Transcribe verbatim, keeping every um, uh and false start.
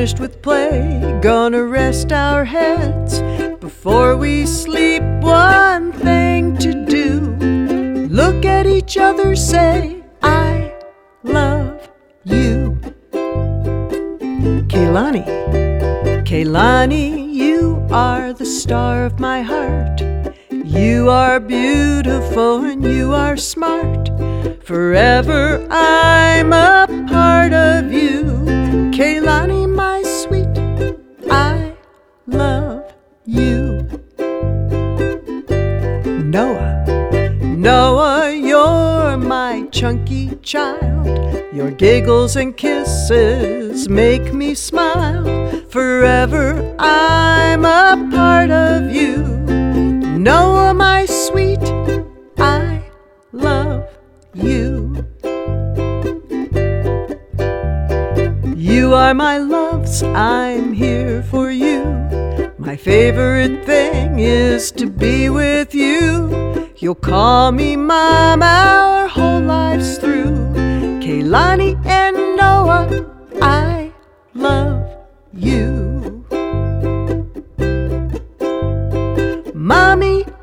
finished with play, gonna rest our heads before we sleep. One thing to do, look at each other, say, I love you. Kehlani, Kehlani, you are the star of my heart. You are beautiful and you are smart. Forever I'm a part of you. Kehlani, my sweet, I love you. Noah, Noah, you're my chunky child. Your giggles and kisses make me smile. Forever I'm a part of you. Noah, my sweet, I love you. You are my loves, I'm here for you. My favorite thing is to be with you. You'll call me Mom our whole lives through. Kehlani and Noah, I love you. Mommy,